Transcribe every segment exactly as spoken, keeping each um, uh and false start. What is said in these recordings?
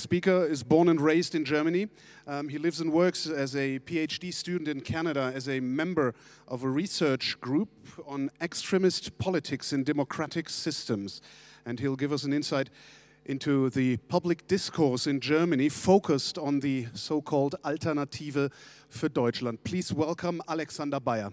speaker is born and raised in Germany. Um, he lives and works as a PhD student in Canada as a member of a research group on extremist politics in democratic systems. And he'll give us an insight into the public discourse in Germany focused on the so-called Alternative für Deutschland. Please welcome Alexander Beyer.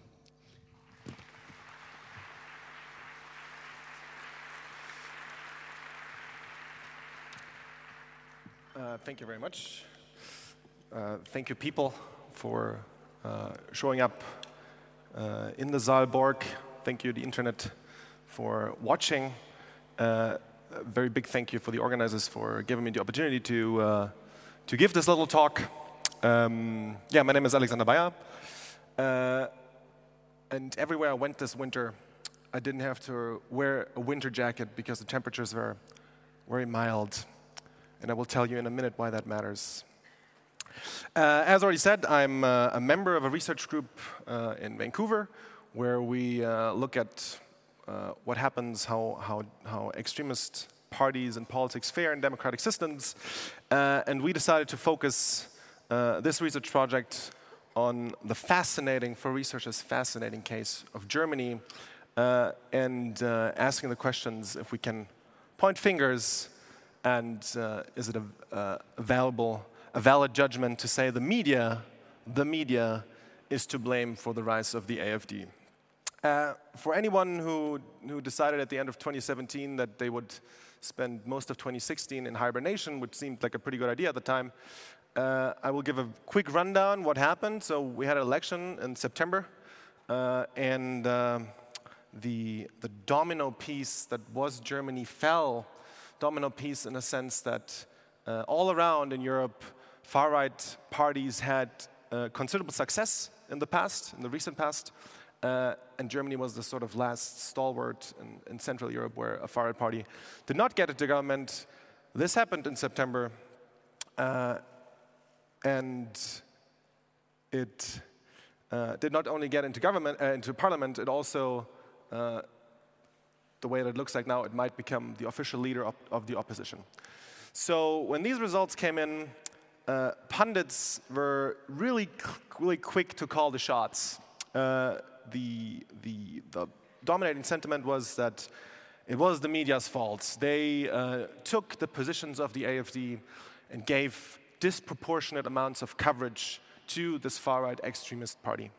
Uh, thank you very much. Uh, thank you, people, for uh, showing up uh, in the Saalborg. Thank you, the internet, for watching. Uh, a very big thank you for the organizers for giving me the opportunity to uh, to give this little talk. Um, yeah, my name is Alexander Beyer, uh, and everywhere I went this winter, I didn't have to wear a winter jacket because the temperatures were very mild. And I will tell you in a minute why that matters. Uh, as already said, I'm uh, a member of a research group uh, in Vancouver, where we uh, look at uh, what happens, how, how, how extremist parties and politics fare in democratic systems. Uh, and we decided to focus uh, this research project on the fascinating, for researchers, fascinating case of Germany, uh, and uh, asking the questions if we can point fingers. And uh, is it a, uh, a valuable, a valid judgment to say the media, the media is to blame for the rise of the A F D? Uh, for anyone who, who decided at the end of twenty seventeen that they would spend most of twenty sixteen in hibernation, which seemed like a pretty good idea at the time, uh, I will give a quick rundown what happened. So we had an election in September, uh, and uh, the, the domino piece that was Germany fell. Domino piece in a sense that uh, all around in Europe, far-right parties had uh, considerable success in the past, in the recent past, uh, and Germany was the sort of last stalwart in, in Central Europe where a far-right party did not get into government. This happened in September, uh, and it uh, did not only get into government, uh, into parliament, it also uh, the way that it looks like now, it might become the official leader of, of the opposition. So when these results came in, uh, pundits were really, really quick to call the shots. Uh, the, the, the dominating sentiment was that it was the media's fault. They uh, took the positions of the A F D and gave disproportionate amounts of coverage to this far-right extremist party.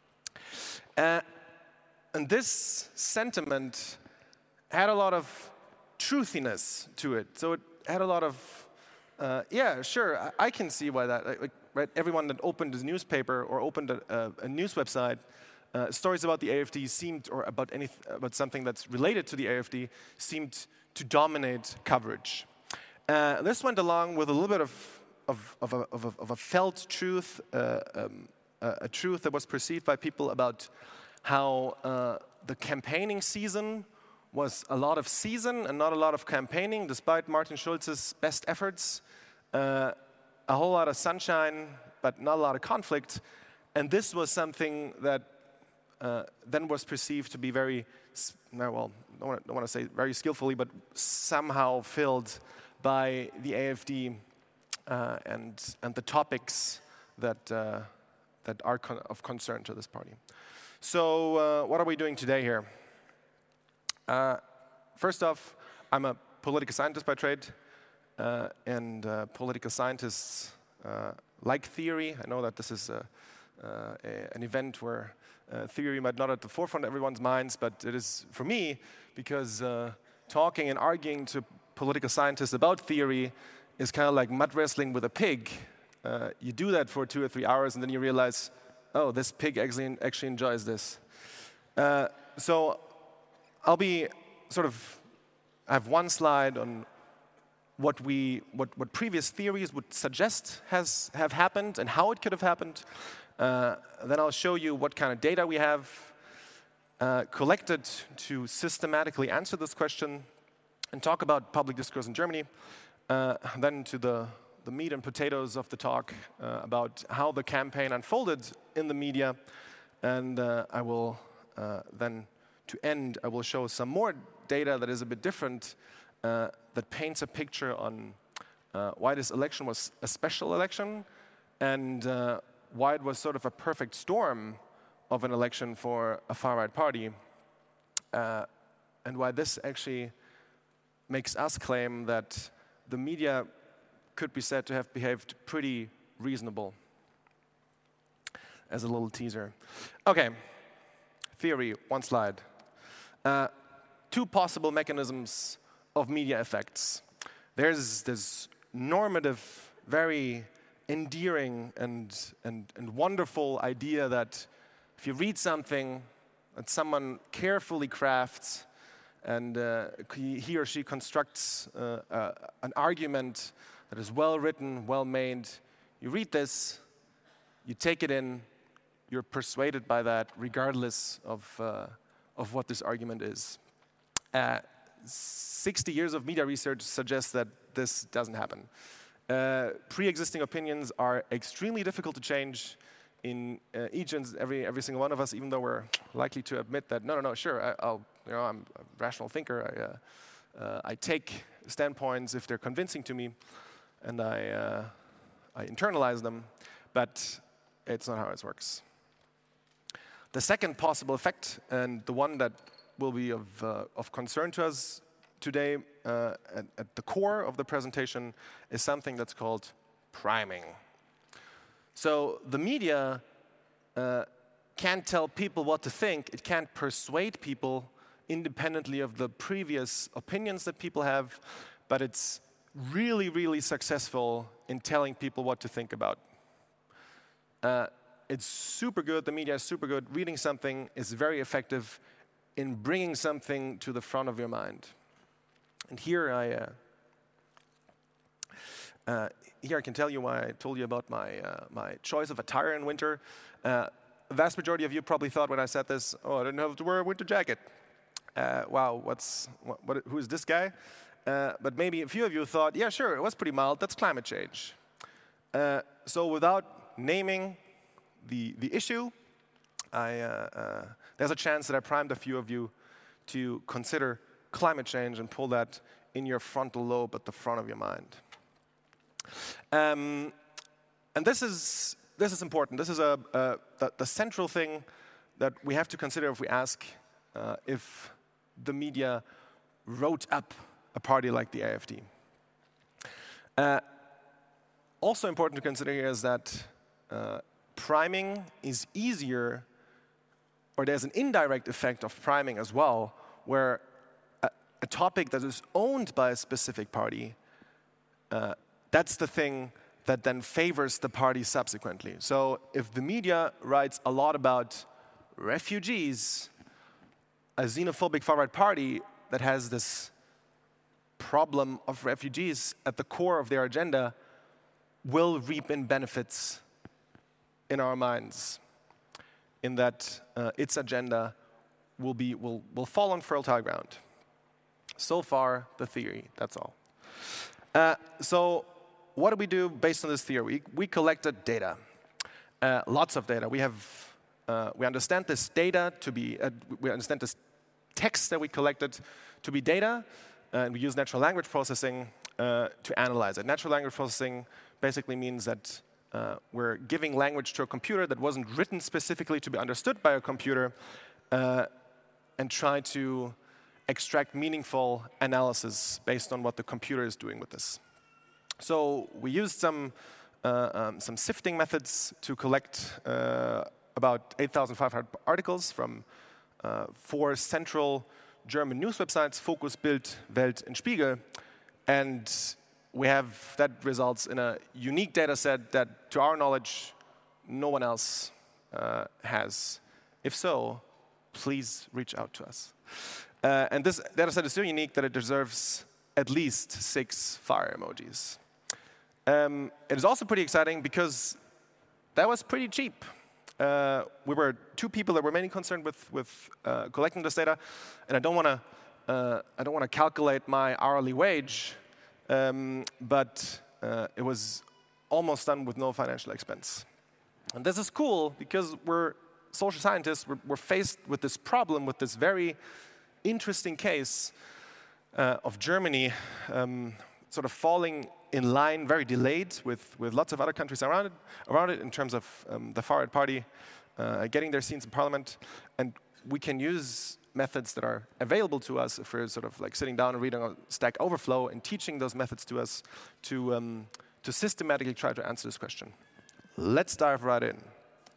Uh, and this sentiment had a lot of truthiness to it. So it had a lot of, uh, yeah, sure, I, I can see why that, like, right? Everyone that opened a newspaper or opened a, a, a news website, uh, stories about the A F D seemed, or about any, about something that's related to the A F D, seemed to dominate coverage. Uh, this went along with a little bit of, of, of, a, of, a, of a felt truth, uh, um, a, a truth that was perceived by people about how uh, the campaigning season was a lot of season and not a lot of campaigning, despite Martin Schulz's best efforts. Uh, a whole lot of sunshine, but not a lot of conflict. And this was something that uh, then was perceived to be very, well, I don't want to say very skillfully, but somehow filled by the A F D uh, and, and the topics that, uh, that are con of concern to this party. So uh, what are we doing today here? Uh, first off, I'm a political scientist by trade, uh, and uh, political scientists uh, like theory. I know that this is a, uh, a, an event where uh, theory might not at the forefront of everyone's minds, but it is for me, because uh, talking and arguing to political scientists about theory is kind of like mud wrestling with a pig. Uh, you do that for two or three hours, and then you realize, oh, this pig actually, actually enjoys this. Uh, so. I'll be sort of, I have one slide on what we, what, what previous theories would suggest has have happened and how it could have happened. Uh, then I'll show you what kind of data we have uh, collected to systematically answer this question and talk about public discourse in Germany. Uh, then to the, the meat and potatoes of the talk uh, about how the campaign unfolded in the media. And uh, I will uh, then To end, I will show some more data that is a bit different, uh, that paints a picture on uh, why this election was a special election, and uh, why it was sort of a perfect storm of an election for a far-right party, uh, and why this actually makes us claim that the media could be said to have behaved pretty reasonable. As a little teaser. Okay, theory, one slide. Uh, two possible mechanisms of media effects. There's this normative, very endearing and, and, and wonderful idea that if you read something that someone carefully crafts and uh, he or she constructs uh, uh, an argument that is well written, well made, you read this, you take it in, you're persuaded by that regardless of, uh, of what this argument is. Uh, sixty years of media research suggests that this doesn't happen. Uh, pre-existing opinions are extremely difficult to change in uh, each and every, every single one of us, even though we're likely to admit that, no, no, no, sure, I, I'll, you know, I'm a rational thinker. I, uh, uh, I take standpoints if they're convincing to me, and I, uh, I internalize them, but it's not how it works. The second possible effect, and the one that will be of, uh, of concern to us today uh, at, at the core of the presentation, is something that's called priming. So the media uh, can't tell people what to think. It can't persuade people independently of the previous opinions that people have, but it's really, really successful in telling people what to think about. Uh, It's super good, the media is super good. Reading something is very effective in bringing something to the front of your mind. And here I, uh, uh, here I can tell you why I told you about my, uh, my choice of attire in winter. Uh, the vast majority of you probably thought when I said this, oh, I didn't have to wear a winter jacket. Uh, wow, what's, what, what, who is this guy? Uh, but maybe a few of you thought, yeah, sure, it was pretty mild, that's climate change. Uh, so without naming The, the issue, I, uh, uh, there's a chance that I primed a few of you to consider climate change and pull that in your frontal lobe at the front of your mind. Um, and this is, this is important. This is a, uh, the, the central thing that we have to consider if we ask uh, if the media wrote up a party like the A F D. Uh, also important to consider here is that uh, priming is easier, or there's an indirect effect of priming as well, where a, a topic that is owned by a specific party, uh, that's the thing that then favors the party subsequently. So if the media writes a lot about refugees, a xenophobic far-right party that has this problem of refugees at the core of their agenda will reap in benefits in our minds, in that uh, its agenda will, be, will, will fall on fertile ground. So far, the theory, that's all. Uh, so what do we do based on this theory? We, we collected data, uh, lots of data. We have, uh, we understand this data to be, uh, we understand this text that we collected to be data, uh, and we use natural language processing uh, to analyze it. Natural language processing basically means that Uh, we're giving language to a computer that wasn't written specifically to be understood by a computer, uh, and try to extract meaningful analysis based on what the computer is doing with this. So we used some, uh, um, some sifting methods to collect uh, about eight thousand five hundred articles from uh, four central German news websites, Focus, Bild, Welt, and Spiegel. And we have, that results in a unique data set that, to our knowledge, no one else uh, has. If so, please reach out to us. Uh, and this data set is so unique that it deserves at least six fire emojis. Um, it is also pretty exciting because that was pretty cheap. Uh, we were two people that were mainly concerned with, with uh, collecting this data, and I don't want to uh, I don't want to calculate my hourly wage. Um, but uh, it was almost done with no financial expense. And this is cool because we're social scientists, we're, we're faced with this problem, with this very interesting case uh, of Germany um, sort of falling in line, very delayed with, with lots of other countries around it, around it in terms of um, the far right party uh, getting their seats in parliament. And we can use methods that are available to us if we're sort of like sitting down and reading on Stack Overflow and teaching those methods to us to, um, to systematically try to answer this question. Let's dive right in.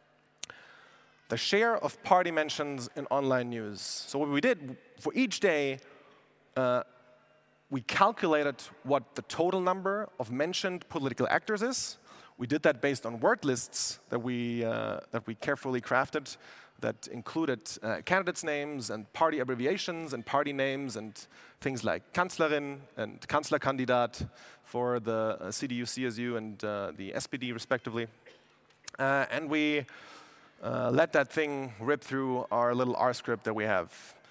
The share of party mentions in online news. So what we did, for each day, uh, we calculated what the total number of mentioned political actors is. We did that based on word lists that we, uh, that we carefully crafted that included uh, candidates' names and party abbreviations and party names and things like Kanzlerin and Kanzlerkandidat for the uh, C D U, C S U, and uh, the S P D, respectively. Uh, and we uh, let that thing rip through our little R script that we have.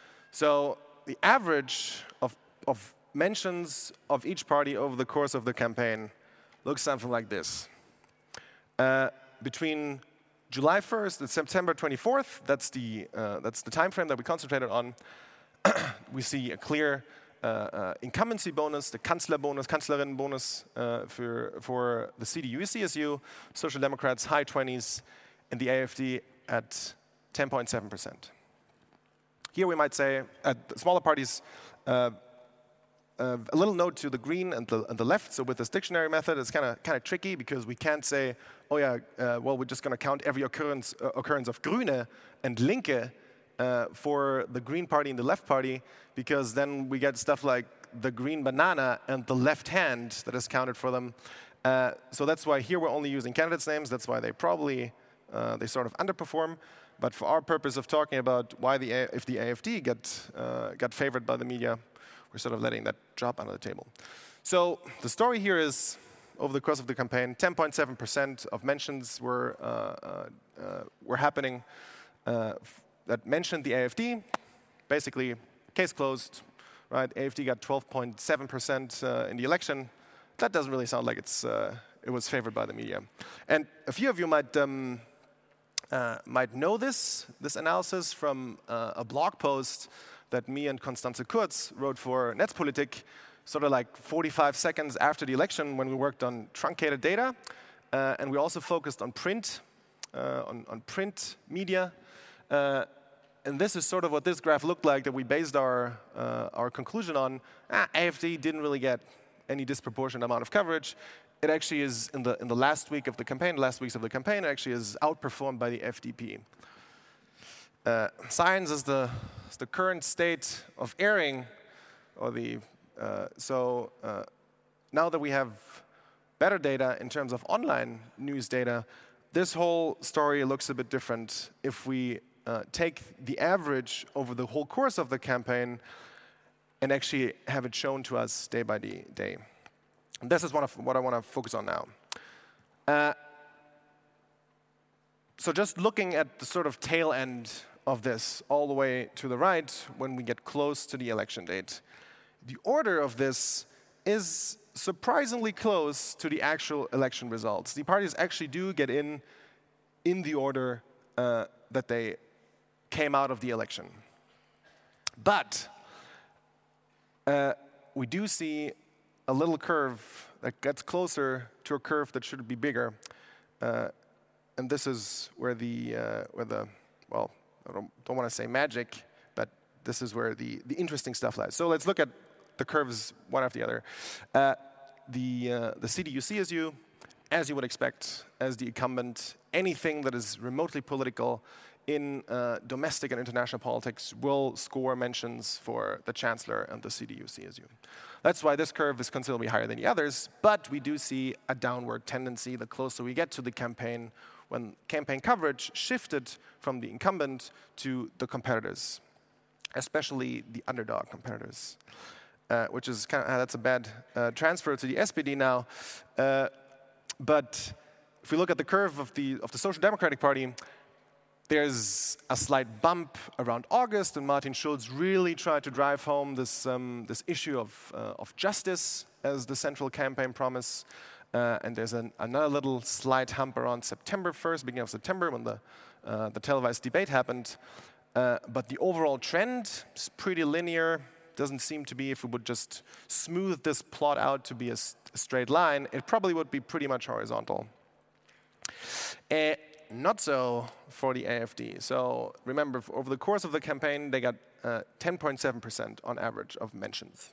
So the average of, of mentions of each party over the course of the campaign looks something like this. Uh, between July first and September twenty-fourth, that's the, uh, that's the time frame that we concentrated on, we see a clear uh, uh, incumbency bonus, the Kanzlerbonus, Kanzlerinnenbonus uh, for, for the C D U, C S U, Social Democrats, high twenties, and the A F D at ten point seven percent. Here we might say, at the smaller parties, uh, uh, a little note to the green and the, and the left. So with this dictionary method, it's kind of kind of tricky because we can't say, oh yeah, uh, well, we're just going to count every occurrence, uh, occurrence of Grüne and Linke uh, for the Green Party and the Left Party, because then we get stuff like the green banana and the left hand that is counted for them. Uh, so that's why here we're only using candidates' names. That's why they probably, uh, they sort of underperform. But for our purpose of talking about why the A if the A F D got, uh, got favored by the media, we're sort of letting that drop under the table. So the story here is, over the course of the campaign, ten point seven percent of mentions were, uh, uh, uh, were happening uh, that mentioned the A F D. Basically, case closed, right? A F D got twelve point seven percent uh, in the election. That doesn't really sound like it's, uh, it was favored by the media. And a few of you might, um, uh, might know this, this analysis from uh, a blog post that me and Constanze Kurz wrote for Netzpolitik, sort of like forty-five seconds after the election when we worked on truncated data. Uh, and we also focused on print, uh, on, on print media. Uh, and this is sort of what this graph looked like that we based our, uh, our conclusion on. Ah, A F D didn't really get any disproportionate amount of coverage. It actually is, in the, in the last week of the campaign, last weeks of the campaign, it actually is outperformed by the F D P. Uh, science is the, is the current state of airing, or the, uh, so uh, now that we have better data in terms of online news data, this whole story looks a bit different if we uh, take the average over the whole course of the campaign and actually have it shown to us day by day. And this is one of what I want to focus on now. Uh, so just looking at the sort of tail end of this all the way to the right when we get close to the election date. The order of this is surprisingly close to the actual election results. The parties actually do get in in the order uh, that they came out of the election. But uh, we do see a little curve that gets closer to a curve that should be bigger. Uh, and this is where the, uh, where the well, I don't, don't want to say magic, but this is where the, the interesting stuff lies. So let's look at the curves one after the other. Uh, the, uh, the C D U, C S U, as you would expect, as the incumbent, anything that is remotely political in uh, domestic and international politics will score mentions for the Chancellor and the C D U, C S U. That's why this curve is considerably higher than the others, but we do see a downward tendency the closer we get to the campaign, when campaign coverage shifted from the incumbent to the competitors, especially the underdog competitors, uh, which is kind of, uh, that's a bad uh, transfer to the S P D now. Uh, but if we look at the curve of the, of the Social Democratic Party, there's a slight bump around August, and Martin Schulz really tried to drive home this, um, this issue of, uh, of justice as the central campaign promise. Uh, and there's an, another little slight hump around September first, beginning of September, when the, uh, the televised debate happened. Uh, but the overall trend is pretty linear, doesn't seem to be, if we would just smooth this plot out to be a, a straight line, it probably would be pretty much horizontal. Uh, not so for the A F D. So remember, over the course of the campaign, they got ten point seven percent on average of mentions.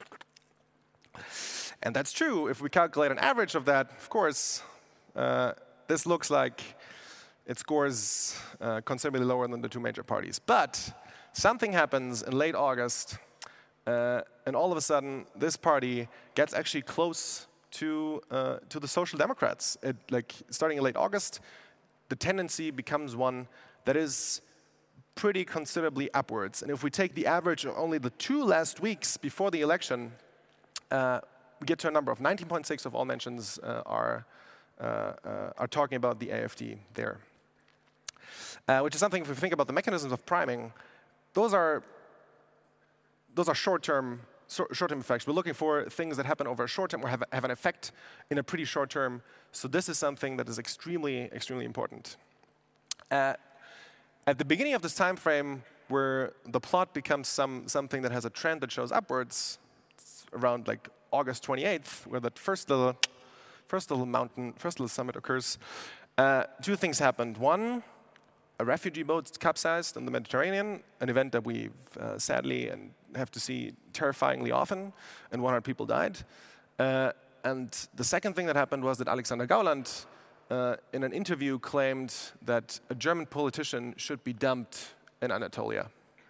And that's true. If we calculate an average of that, of course, uh, this looks like it scores uh, considerably lower than the two major parties. But something happens in late August, uh, and all of a sudden, this party gets actually close to uh, to the Social Democrats. It, like starting in late August, the tendency becomes one that is pretty considerably upwards. And if we take the average of only the two last weeks before the election, uh, we get to a number of nineteen point six of all mentions uh, are uh, uh, are talking about the A F D there. Uh, which is something, if we think about the mechanisms of priming, those are those are short-term short-term effects. We're looking for things that happen over a short term or have, have an effect in a pretty short term. So this is something that is extremely, extremely important. Uh, at the beginning of this time frame, where the plot becomes some something that has a trend that shows upwards, it's around like August twenty-eighth, where that first little first little mountain, first little summit occurs. Uh, two things happened. One, a refugee boat capsized in the Mediterranean, an event that we've uh, sadly and have to see terrifyingly often, and one hundred people died. Uh, and the second thing that happened was that Alexander Gauland, uh, in an interview, claimed that a German politician should be dumped in Anatolia.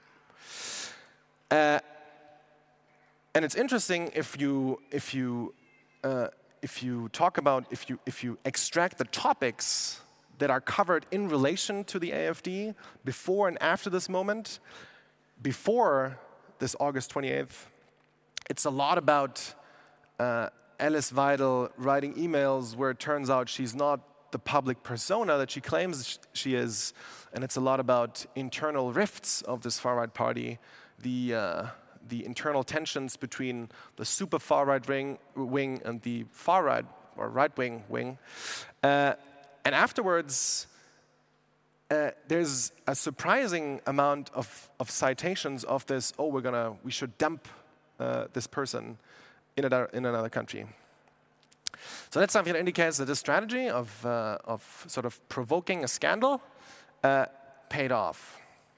Uh, and it's interesting if you if you uh, if you talk about if you if you extract the topics that are covered in relation to the A F D before and after this moment. Before this August twenty-eighth, it's a lot about uh, Alice Weidel writing emails where it turns out she's not the public persona that she claims she is, and it's a lot about internal rifts of this far-right party, the uh, the internal tensions between the super far-right wing, wing and the far-right or right-wing wing. Uh, and afterwards, uh, there's a surprising amount of, of citations of this, oh, we're gonna, we should dump uh, this person in another, in another country. So that's something that indicates that this strategy of, uh, of sort of provoking a scandal uh, paid off.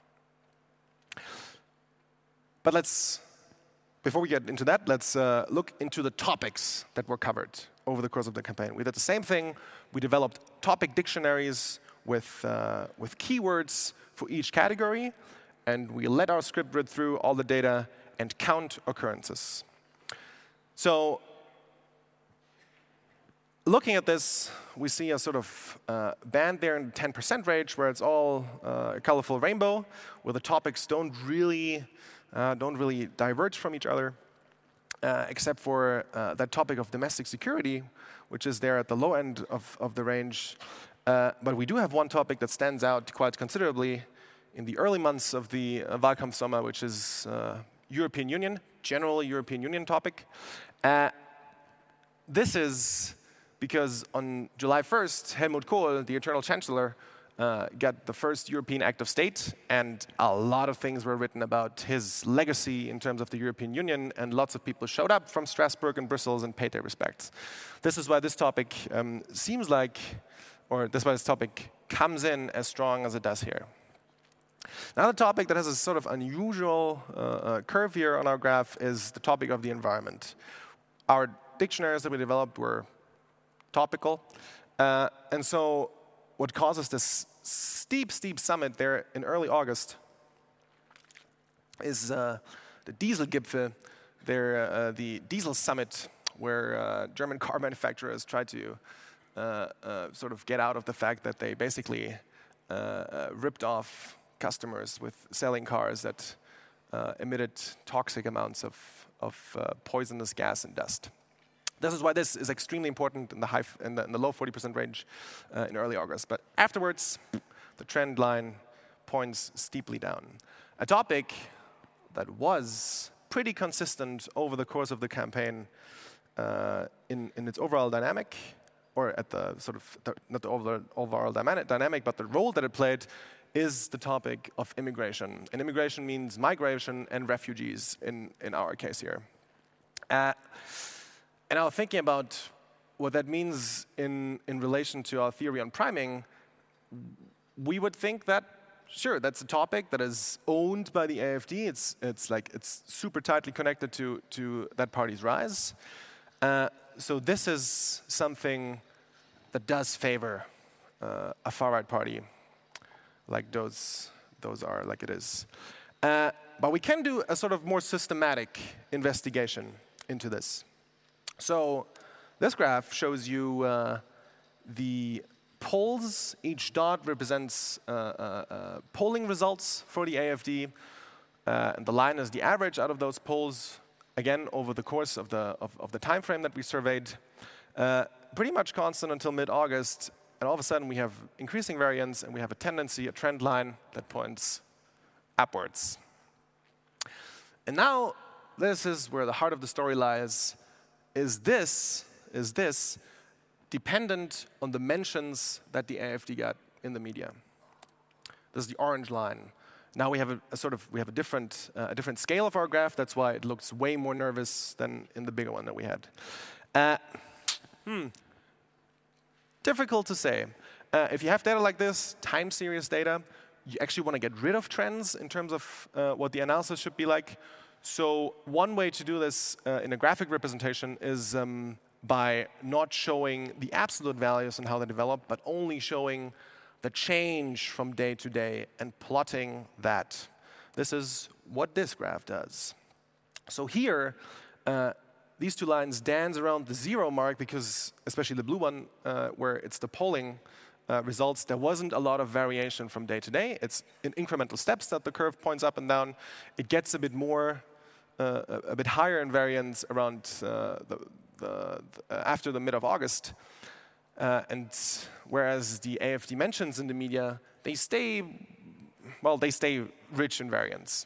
But let's, before we get into that, let's uh, look into the topics that were covered over the course of the campaign. We did the same thing. We developed topic dictionaries with, uh, with keywords for each category, and we let our script read through all the data and count occurrences. So looking at this, we see a sort of uh, band there in the ten percent range where it's all uh, a colorful rainbow, where the topics don't really Uh, don't really diverge from each other, uh, except for uh, that topic of domestic security, which is there at the low end of, of the range. Uh, but we do have one topic that stands out quite considerably in the early months of the uh, Wahlkampfsommer, which is uh, European Union, general European Union topic. Uh, this is because on July first, Helmut Kohl, the Eternal Chancellor, Uh, got the first European Act of State, and a lot of things were written about his legacy in terms of the European Union, and lots of people showed up from Strasbourg and Brussels and paid their respects. This is why this topic um, seems like, or this is why this topic comes in as strong as it does here. Another topic that has a sort of unusual uh, uh, curve here on our graph is the topic of the environment. Our dictionaries that we developed were topical, uh, and so what causes this steep, steep summit there in early August is uh, the Dieselgipfel, there, uh, the diesel summit, where uh, German car manufacturers try to uh, uh, sort of get out of the fact that they basically uh, uh, ripped off customers with selling cars that uh, emitted toxic amounts of, of uh, poisonous gas and dust. This is why this is extremely important in the, high, in the, in the low forty percent range uh, in early August. But afterwards, the trend line points steeply down. A topic that was pretty consistent over the course of the campaign uh, in, in its overall dynamic, or at the sort of, the, not the overall, overall dynamic, but the role that it played is the topic of immigration. And immigration means migration and refugees in, in our case here. Uh, and I was thinking about what that means in, in relation to our theory on priming. We would think that, sure, that's a topic that is owned by the A F D. It's, it's, like, it's super tightly connected to, to that party's rise. Uh, so this is something that does favor uh, a far-right party, like those, those are, like it is. Uh, but we can do a sort of more systematic investigation into this. So this graph shows you uh, the polls. Each dot represents uh, uh, uh, polling results for the A F D. Uh, and the line is the average out of those polls, again, over the course of the, of, of the time frame that we surveyed. Uh, pretty much constant until mid-August. And all of a sudden, we have increasing variance, and we have a tendency, a trend line that points upwards. And now, this is where the heart of the story lies. Is this, is this dependent on the mentions that the A F D got in the media? This is the orange line. Now we have a, a sort of we have a different uh, a different scale of our graph. That's why it looks way more nervous than in the bigger one that we had. Uh, hmm. Difficult to say. Uh, if you have data like this, time series data, you actually want to get rid of trends in terms of uh, what the analysis should be like. So one way to do this uh, in a graphic representation is um, by not showing the absolute values and how they develop, but only showing the change from day to day and plotting that. This is what this graph does. So here, uh, these two lines dance around the zero mark because, especially the blue one, uh, where it's the polling uh, results, there wasn't a lot of variation from day to day. It's in incremental steps that the curve points up and down. It gets a bit more, uh, a, a bit higher in variance around uh, the, the, the, after the mid of August. Uh, and whereas the A F D mentions in the media, they stay, well, they stay rich in variance.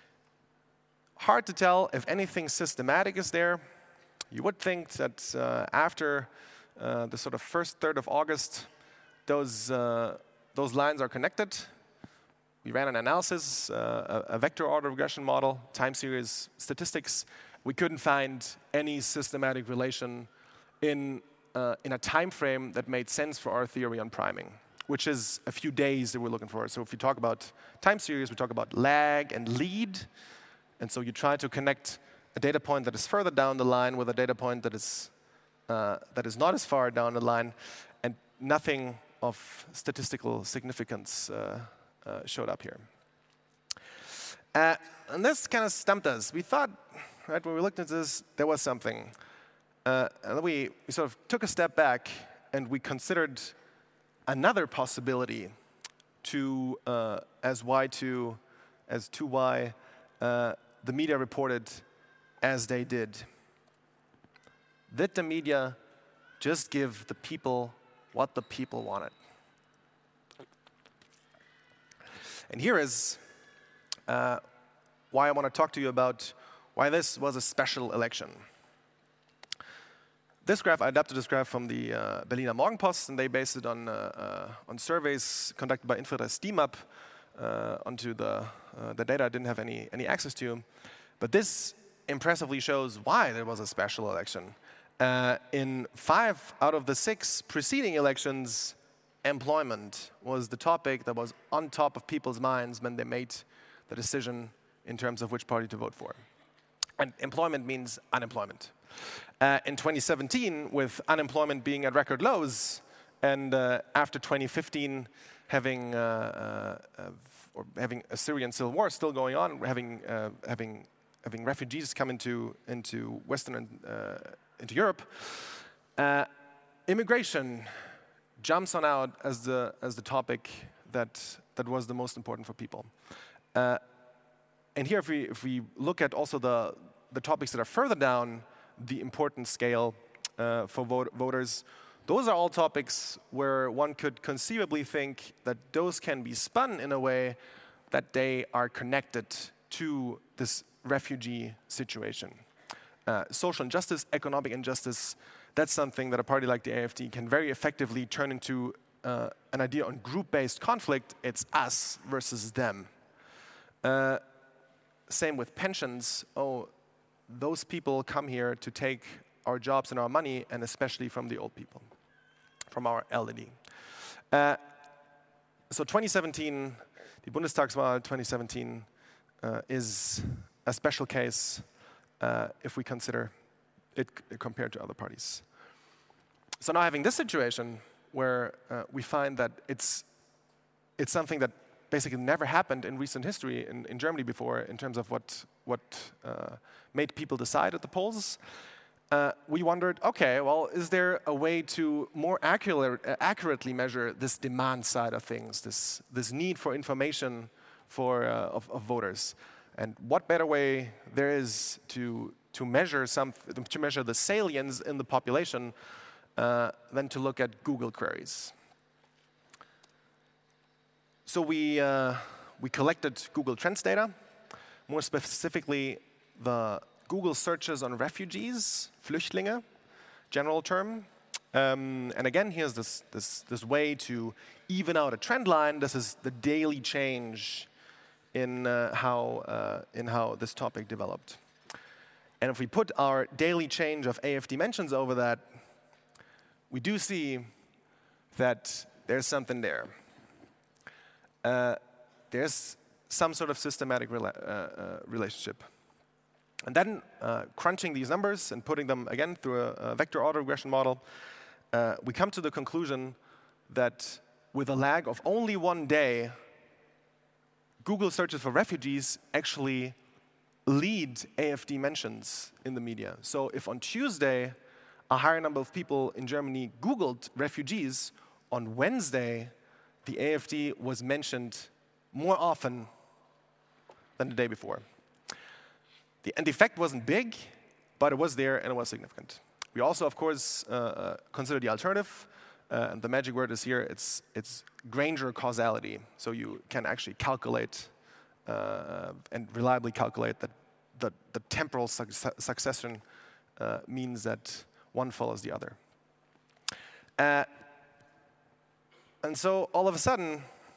Hard to tell if anything systematic is there. You would think that uh, after uh, the sort of first third of August, those, uh, those lines are connected. We ran an analysis, uh, a, a vector order regression model, time series statistics. We couldn't find any systematic relation in, uh, in a time frame that made sense for our theory on priming, which is a few days that we're looking for. So if you talk about time series, we talk about lag and lead. And so you try to connect a data point that is further down the line with a data point that is, uh, that is not as far down the line, and nothing of statistical significance uh, uh, showed up here. Uh, and this kind of stumped us. We thought, right, when we looked at this, there was something. Uh, and then we, we sort of took a step back, and we considered another possibility to, uh, as Y two, as two Y, uh, the media reported as they did. Did the media just give the people what the people wanted? And here is uh, why I want to talk to you about why this was a special election. This graph, I adapted this graph from the uh, Berliner Morgenpost, and they based it on, uh, uh, on surveys conducted by Infodress DMAP uh, onto the, uh, the data I didn't have any, any access to. But this impressively shows why there was a special election. Uh, in five out of the six preceding elections, employment was the topic that was on top of people's minds when they made the decision in terms of which party to vote for. And employment means unemployment. Uh, in twenty seventeen, with unemployment being at record lows, and uh, after twenty fifteen having, uh, uh, or having a Syrian civil war still going on, having, uh, having, having refugees come into, into Western, uh, into Europe, uh, immigration jumps on out as the, as the topic that, that was the most important for people. Uh, and here, if we, if we look at also the, the topics that are further down the important scale uh, for vote voters, those are all topics where one could conceivably think that those can be spun in a way that they are connected to this refugee situation. Uh, social injustice, economic injustice, that's something that a party like the A F D can very effectively turn into uh, an idea on group-based conflict, it's us versus them. Uh, same with pensions. Oh, those people come here to take our jobs and our money, and especially from the old people, from our elderly. Uh, so twenty seventeen, the Bundestagswahl twenty seventeen uh, is a special case uh, if we consider it compared to other parties. So now having this situation where uh, we find that it's, it's something that basically never happened in recent history in, in Germany before in terms of what, what uh, made people decide at the polls, uh, we wondered, okay, well, is there a way to more accurate, uh, accurately measure this demand side of things, this, this need for information for, uh, of, of voters? And what better way there is to, to, measure, some, to measure the salience in the population uh, than to look at Google queries? So we, uh, we collected Google Trends data, more specifically the Google searches on refugees, Flüchtlinge, general term. Um, and again, here's this, this, this way to even out a trend line. This is the daily change in, uh, how, uh, in how this topic developed. And if we put our daily change of A F D mentions over that, we do see that there's something there. Uh, there's some sort of systematic rela uh, uh, relationship. And then uh, crunching these numbers and putting them, again, through a, a vector autoregression model, uh, we come to the conclusion that with a lag of only one day, Google searches for refugees actually lead A F D mentions in the media. So if on Tuesday, a higher number of people in Germany Googled refugees, on Wednesday, the A F D was mentioned more often than the day before. The end effect wasn't big, but it was there and it was significant. We also, of course, uh, consider the alternative. Uh, and the magic word is here, it's, it's Granger causality. So you can actually calculate uh, and reliably calculate that the, the temporal su succession uh, means that one follows the other. Uh, and so all of a sudden,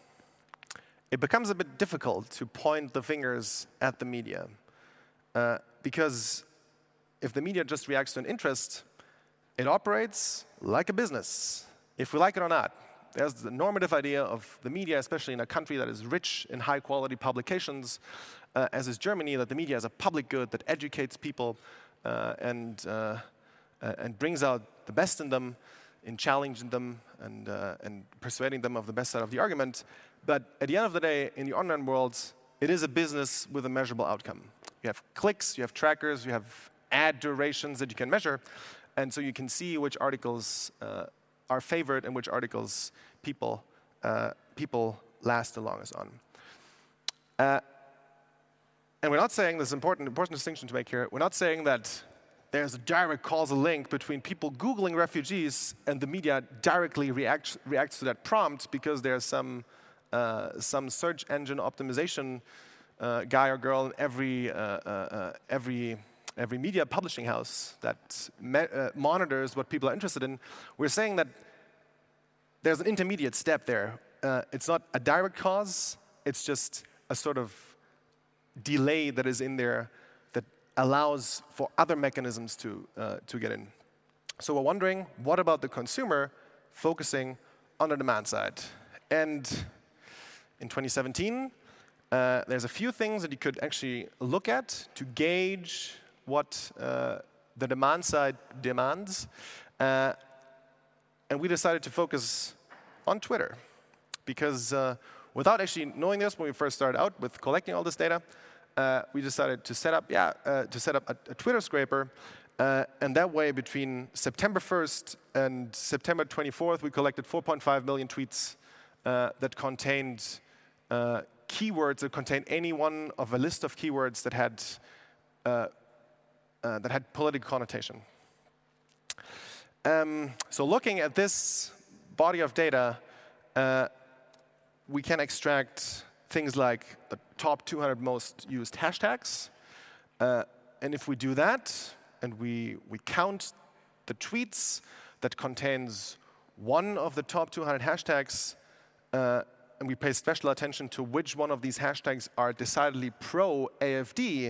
it becomes a bit difficult to point the fingers at the media. Uh, because if the media just reacts to an interest, it operates like a business, if we like it or not. There's the normative idea of the media, especially in a country that is rich in high-quality publications, uh, as is Germany, that the media is a public good that educates people uh, and, uh, uh, and brings out the best in them, in challenging them and, uh, and persuading them of the best side of the argument. But at the end of the day, in the online world, it is a business with a measurable outcome. You have clicks, you have trackers, you have ad durations that you can measure, and so you can see which articles uh, are favored and which articles people, uh, people last the longest on. Uh, and we're not saying, this is important, important distinction to make here, we're not saying that there's a direct causal link between people Googling refugees and the media directly reacts, reacts to that prompt because there's some, uh, some search engine optimization uh, guy or girl in every, uh, uh, uh, every every media publishing house that me uh, monitors what people are interested in. We're saying that there's an intermediate step there. Uh, it's not a direct cause, it's just a sort of delay that is in there that allows for other mechanisms to, uh, to get in. So we're wondering, what about the consumer focusing on the demand side? And in twenty seventeen, uh, there's a few things that you could actually look at to gauge what uh, the demand side demands. Uh, and we decided to focus on Twitter. Because uh, without actually knowing this, when we first started out with collecting all this data, uh, we decided to set up, yeah, uh, to set up a, a Twitter scraper. Uh, and that way, between September first and September twenty-fourth, we collected four point five million tweets uh, that contained uh, keywords, that contained any one of a list of keywords that had uh, Uh, that had political connotation. Um, so looking at this body of data, uh, we can extract things like the top two hundred most used hashtags. Uh, and if we do that, and we, we count the tweets that contains one of the top two hundred hashtags, uh, and we pay special attention to which one of these hashtags are decidedly pro-A F D,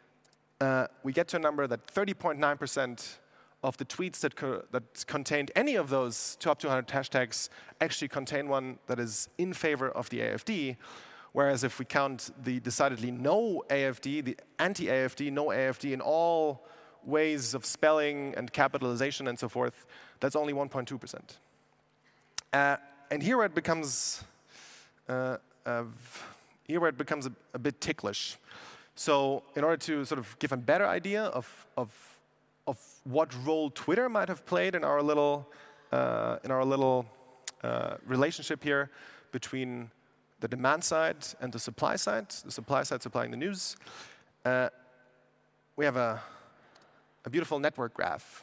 uh, we get to a number that thirty point nine percent of the tweets that, co that contained any of those top two hundred hashtags actually contain one that is in favor of the A F D. Whereas if we count the decidedly no A F D, the anti-A F D, no A F D in all ways of spelling and capitalization and so forth, that's only one point two percent. Uh, and here where it becomes, uh, uh, here where it becomes a, a bit ticklish. So in order to sort of give a better idea of, of, of what role Twitter might have played in our little, uh, in our little uh, relationship here between the demand side and the supply side, the supply side supplying the news, uh, we have a, a beautiful network graph.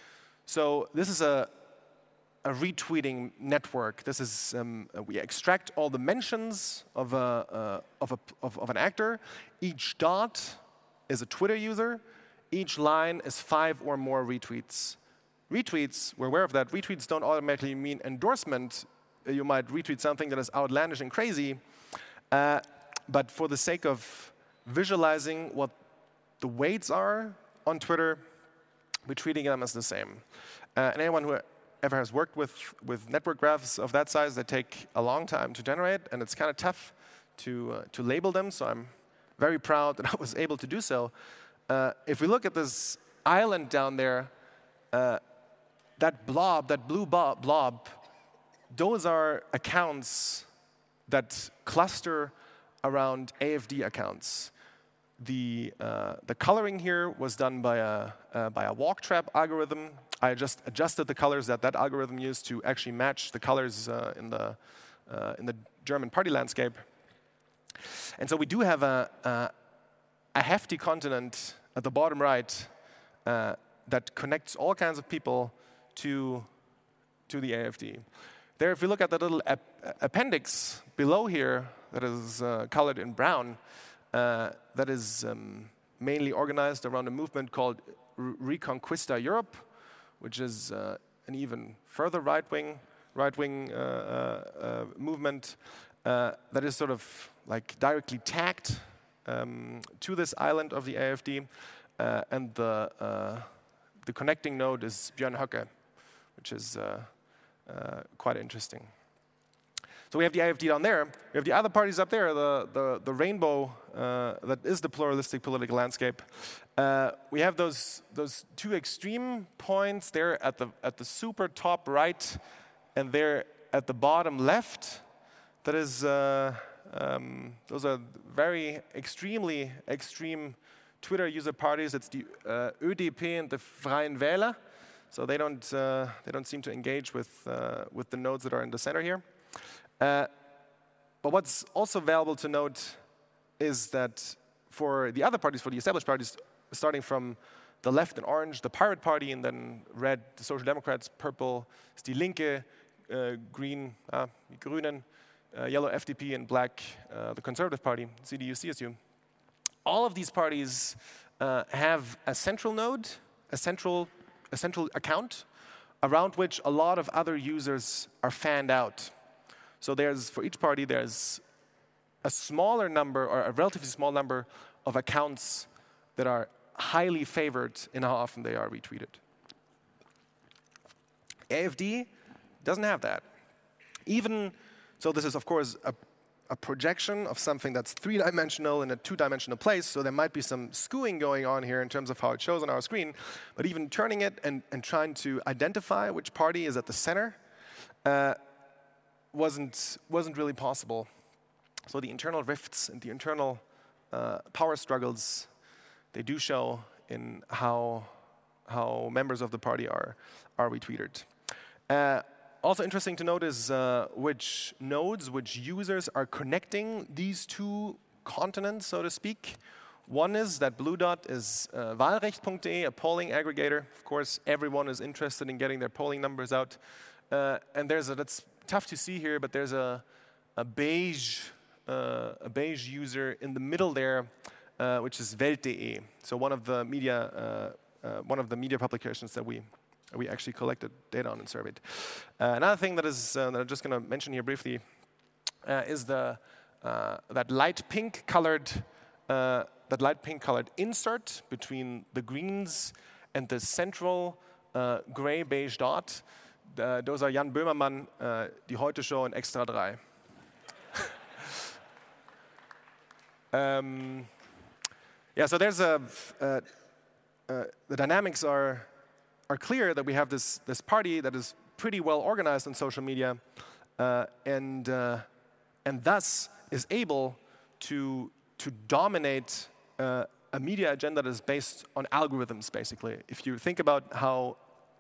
So this is a, a retweeting network. This is, um, we extract all the mentions of, a, uh, of, a, of, of an actor. Each dot is a Twitter user. Each line is five or more retweets. Retweets, we're aware of that. Retweets don't automatically mean endorsement. You might retweet something that is outlandish and crazy. Uh, but for the sake of visualizing what the weights are on Twitter, we're treating them as the same. Uh, and anyone who ever has worked with, with network graphs of that size, they take a long time to generate, and it's kind of tough to, uh, to label them. So I'm very proud that I was able to do so. Uh, if we look at this island down there, uh, that blob, that blue blob, those are accounts that cluster around A F D accounts. The, uh, the coloring here was done by a, uh, by a walk trap algorithm. I just adjusted the colors that that algorithm used to actually match the colors uh, in, the, uh, in the German party landscape. And so we do have a, a, a hefty continent at the bottom right uh, that connects all kinds of people to, to the A F D. There, if you look at the little ap appendix below here that is uh, colored in brown, uh, that is um, mainly organized around a movement called Reconquista Europe, which is uh, an even further right-wing right-wing uh, uh, uh, movement uh, that is sort of like directly tagged um, to this island of the A F D, uh, and the uh, the connecting node is Björn Höcke, which is uh, Uh, quite interesting. So we have the A F D down there. We have the other parties up there, the, the, the rainbow uh, that is the pluralistic political landscape. Uh, we have those, those two extreme points there at the, at the super top right and there at the bottom left. That is, uh, um, those are very extremely extreme Twitter user parties. It's the uh, Ö D P and the Freien Wähler. So they don't, uh, they don't seem to engage with, uh, with the nodes that are in the center here. Uh, but what's also valuable to note is that for the other parties, for the established parties, starting from the left in orange, the Pirate Party, and then red, the Social Democrats, purple, is die Linke, uh, green, uh, die Grünen, uh, yellow F D P, and black, uh, the Conservative Party, C D U, C S U. All of these parties uh, have a central node, a central a central account around which a lot of other users are fanned out. So there's, for each party, there's a smaller number, or a relatively small number of accounts that are highly favored in how often they are retweeted. A F D doesn't have that. Even, so this is of course a a projection of something that's three-dimensional in a two-dimensional place, so there might be some skewing going on here in terms of how it shows on our screen. But even turning it and, and trying to identify which party is at the center uh, wasn't, wasn't really possible. So the internal rifts and the internal uh, power struggles, they do show in how, how members of the party are, are retweeted. Uh, Also interesting to note is uh, which nodes, which users are connecting these two continents, so to speak. One is that blue dot is uh, Wahlrecht punkt de, a polling aggregator. Of course, everyone is interested in getting their polling numbers out. Uh, and there's a, that's tough to see here, but there's a, a beige, uh, a beige user in the middle there, uh, which is Welt punkt de. So one of the media, uh, uh, one of the media publications that we we actually collected data on and surveyed. Uh, another thing that is uh, that I'm just going to mention here briefly uh, is the uh, that light pink colored uh, that light pink colored insert between the greens and the central uh, gray beige dot. Uh, those are Jan Böhmermann, uh, Die Heute Show, and Extra drei. um, yeah, so there's a uh, uh, the dynamics are are clear that we have this this party that is pretty well organized on social media, uh, and uh, and thus is able to to dominate uh, a media agenda that is based on algorithms. Basically, if you think about how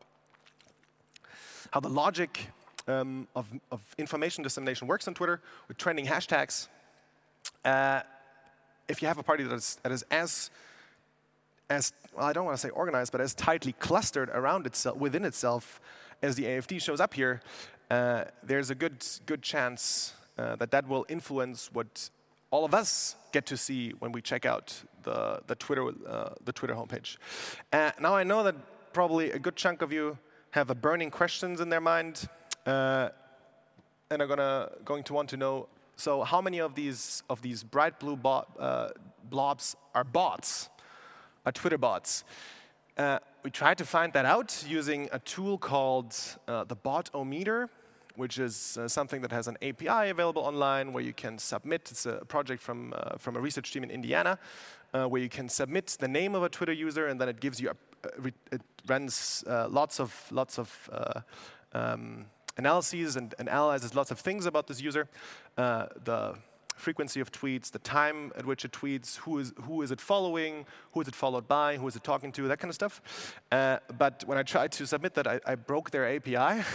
how the logic um, of of information dissemination works on Twitter with trending hashtags, uh, if you have a party that is that is as as, well, I don't want to say organized, but as tightly clustered around itself, within itself, as the A F D shows up here, uh, there's a good, good chance uh, that that will influence what all of us get to see when we check out the, the, Twitter, uh, the Twitter homepage. Uh, now I know that probably a good chunk of you have a burning questions in their mind, uh, and are gonna, going to want to know, so how many of these, of these bright blue bo uh, blobs are bots? Are Twitter bots. Uh, we tried to find that out using a tool called uh, the Bot-O-Meter, which is uh, something that has an A P I available online where you can submit. It's a project from, uh, from a research team in Indiana, uh, where you can submit the name of a Twitter user, and then it gives you a, a it runs uh, lots of lots of uh, um, analyses and, and analyzes lots of things about this user. Uh, the frequency of tweets, the time at which it tweets, who is who is it following, who is it followed by, who is it talking to, that kind of stuff. Uh, but when I tried to submit that, I, I broke their A P I.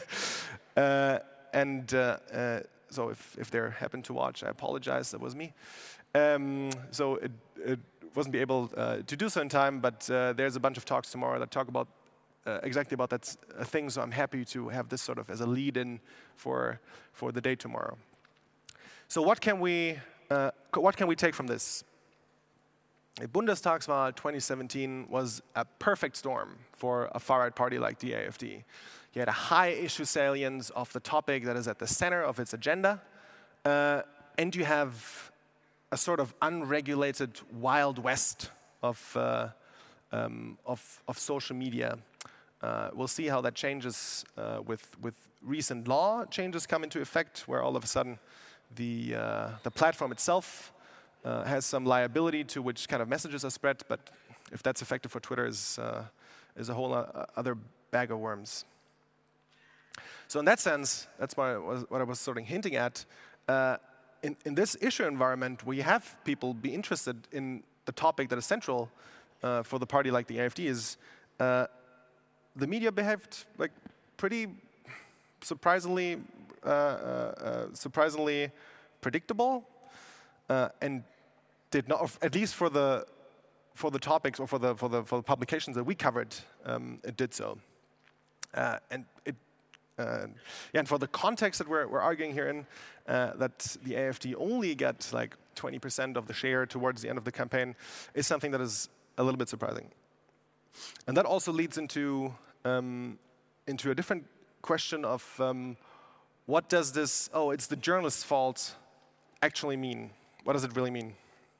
uh, and uh, uh, so if, if they're happen to watch, I apologize, that was me. Um, so it, it wasn't be able uh, to do so in time, but uh, there's a bunch of talks tomorrow that talk about uh, exactly about that uh, thing, so I'm happy to have this sort of as a lead-in for, for the day tomorrow. So what can we uh, what can we take from this? The Bundestagswahl twenty seventeen was a perfect storm for a far-right party like the A F D. You had a high issue salience of the topic that is at the center of its agenda, uh, and you have a sort of unregulated Wild West of uh, um, of, of social media. Uh, we'll see how that changes uh, with with recent law changes come into effect, where all of a sudden The, uh, the platform itself uh, has some liability to which kind of messages are spread, but if that's effective for Twitter is, uh, is a whole other bag of worms. So in that sense, that's what I was, what I was sort of hinting at. Uh, in, in this issue environment, we have people be interested in the topic that is central uh, for the party like the A F D is, uh, the media behaved like pretty surprisingly Uh, uh, uh, surprisingly predictable, uh, and did not, at least for the for the topics or for the for the for the publications that we covered, um, it did so. Uh, and it, uh, yeah, and for the context that we're we're arguing here in, uh, that the A F D only got like twenty percent of the share towards the end of the campaign, is something that is a little bit surprising. And that also leads into um, into a different question of. Um, What does this, oh, it's the journalist's fault, actually mean? What does it really mean?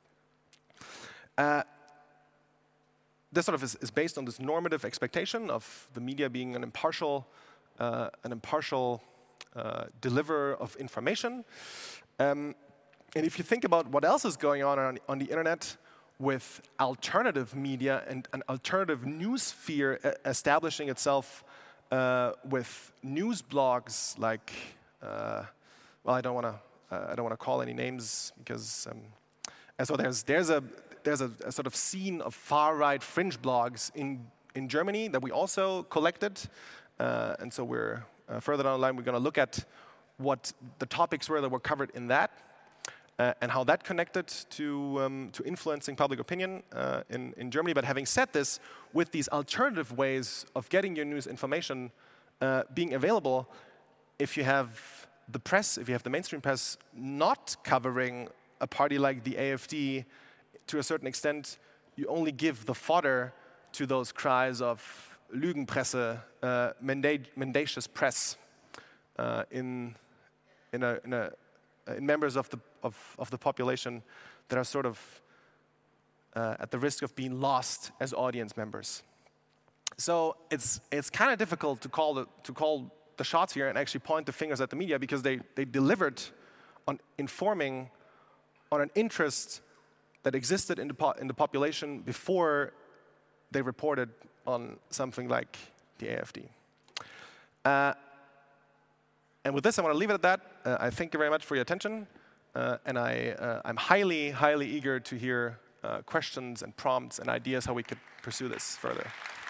Uh, this sort of is, is based on this normative expectation of the media being an impartial, uh, an impartial uh, deliverer of information. Um, and if you think about what else is going on on, on the internet with alternative media and an alternative news sphere establishing itself uh, with news blogs like, uh, well, I don't want to, uh, I don't want to call any names because, um, and so there's there's a there's a, a sort of scene of far-right fringe blogs in in Germany that we also collected, uh, and so we're uh, further down the line we're going to look at what the topics were that were covered in that. Uh, and how that connected to, um, to influencing public opinion uh, in, in Germany. But having said this, with these alternative ways of getting your news information uh, being available, if you have the press, if you have the mainstream press not covering a party like the A F D to a certain extent, you only give the fodder to those cries of Lügenpresse, uh, mendacious press uh, in, in, a, in, a, in members of the, of, of the population that are sort of uh, at the risk of being lost as audience members. So it's, it's kind of difficult to call, the, to call the shots here and actually point the fingers at the media, because they, they delivered on informing on an interest that existed in the, po in the population before they reported on something like the A F D. Uh, and with this, I want to leave it at that. Uh, I thank you very much for your attention. Uh, and I, uh, I'm highly, highly eager to hear uh, questions and prompts and ideas how we could pursue this further.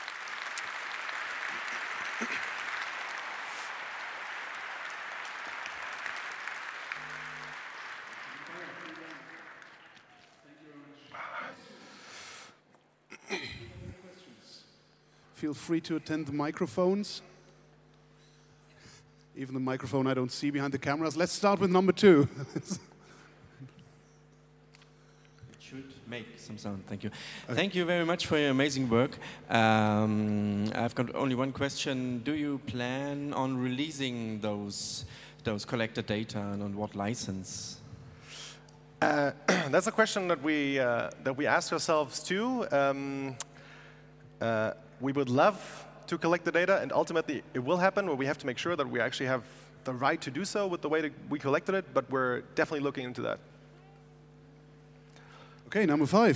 Feel free to attend the microphones. Even the microphone I don't see behind the cameras. Let's start with number two. It should make some sound, thank you. Okay. Thank you very much for your amazing work. Um, I've got only one question. Do you plan on releasing those, those collected data, and on what license? Uh, that's a question that we, uh, that we ask ourselves too. Um, uh, We would love to collect the data, and ultimately it will happen, where we have to make sure that we actually have the right to do so with the way that we collected it, but we're definitely looking into that. Okay, number five.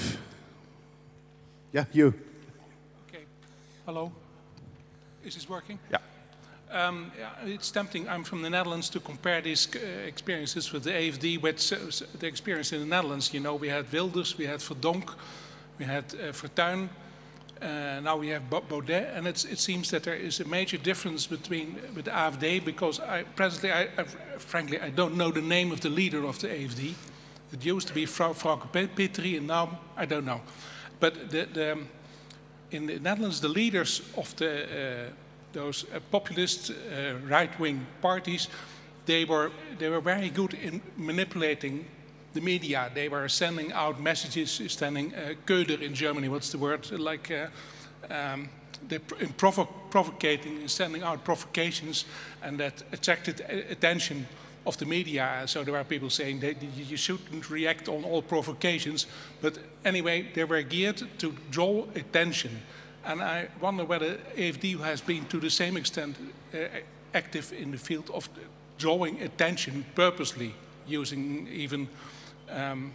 Yeah, you. Okay, hello. Is this working? Yeah. Um, yeah, it's tempting. I'm from the Netherlands to compare these uh, experiences with the A F D with uh, the experience in the Netherlands. You know, we had Wilders, we had Verdonk, we had uh, Fortuyn. Uh, now we have Baudet, and it's, it seems that there is a major difference between with the A F D, because I, presently, I, I, frankly, I don't know the name of the leader of the A F D. It used to be Frau Frauke Petry, and now I don't know. But the, the, in the Netherlands, the leaders of the, uh, those uh, populist uh, right-wing parties, they were, they were very good in manipulating the media. They were sending out messages, sending uh, Köder in Germany, what's the word, like uh, um, they in provo provocating, sending out provocations, and that attracted attention of the media. So there are people saying that you shouldn't react on all provocations, but anyway, they were geared to draw attention. And I wonder whether A F D has been to the same extent uh, active in the field of drawing attention purposely, using even Um,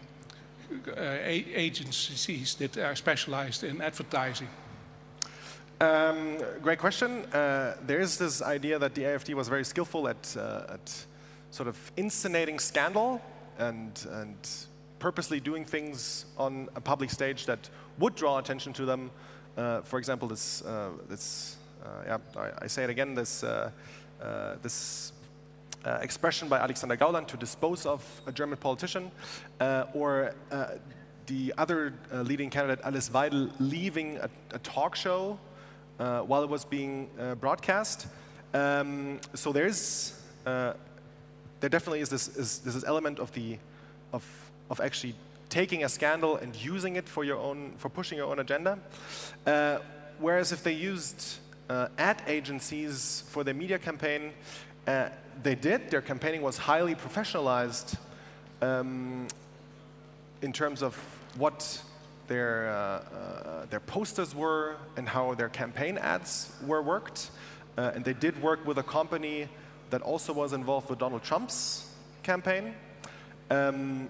uh, agencies that are specialized in advertising? Um, great question. Uh, there is this idea that the A F D was very skillful at, uh, at sort of inscenating scandal and, and purposely doing things on a public stage that would draw attention to them. Uh, for example, this, uh, this uh, yeah, I, I say it again, this, uh, uh, this Uh, expression by Alexander Gauland to dispose of a German politician, uh, or uh, the other uh, leading candidate, Alice Weidel, leaving a, a talk show uh, while it was being uh, broadcast. Um, so there's, uh, there definitely is this, is, this element of the, of, of actually taking a scandal and using it for your own, for pushing your own agenda. Uh, whereas if they used uh, ad agencies for their media campaign, uh, they did. Their campaigning was highly professionalized um, in terms of what their, uh, uh, their posters were and how their campaign ads were worked. Uh, and they did work with a company that also was involved with Donald Trump's campaign. Um,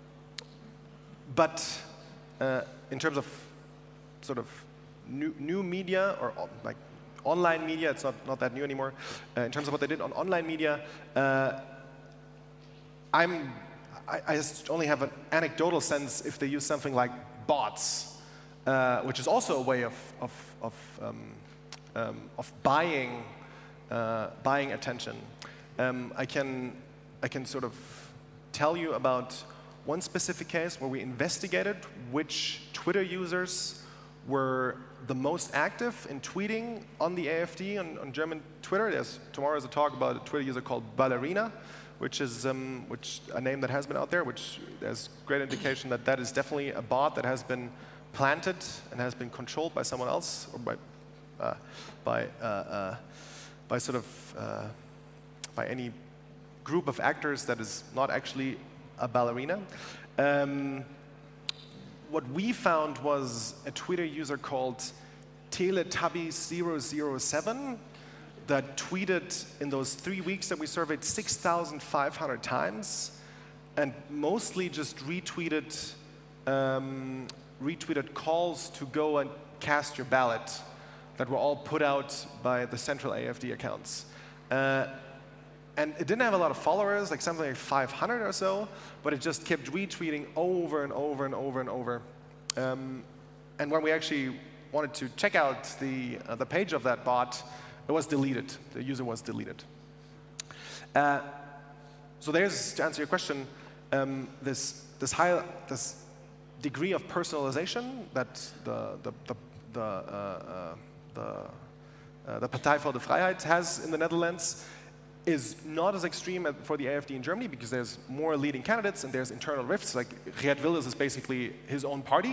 but uh, in terms of sort of new, new media, or like online media, it's not, not that new anymore. Uh, in terms of what they did on online media, uh, I'm, I, I just only have an anecdotal sense if they use something like bots, uh, which is also a way of, of, of, um, um, of buying, uh, buying attention. Um, I can, I can sort of tell you about one specific case where we investigated which Twitter users were the most active in tweeting on the A F D on, on German Twitter. There's, tomorrow is a talk about a Twitter user called Ballerina, which is um, which a name that has been out there, which there's great indication that that is definitely a bot that has been planted and has been controlled by someone else, or by uh, by, uh, uh, by sort of, uh, by any group of actors that is not actually a ballerina. Um, what we found was a Twitter user called Teletubby zero zero seven that tweeted in those three weeks that we surveyed six thousand five hundred times, and mostly just retweeted, um, retweeted calls to go and cast your ballot that were all put out by the central A F D accounts. Uh, and it didn't have a lot of followers, like something like five hundred or so, but it just kept retweeting over and over and over and over. Um, and when we actually wanted to check out the, uh, the page of that bot, it was deleted. The user was deleted. Uh, so there's, to answer your question, um, this, this, high, this degree of personalization that the, the, the, the, uh, uh, the, uh, the Partei voor de Vrijheid has in the Netherlands is not as extreme for the A F D in Germany because there's more leading candidates and there's internal rifts. Like Geert Wilders is basically his own party.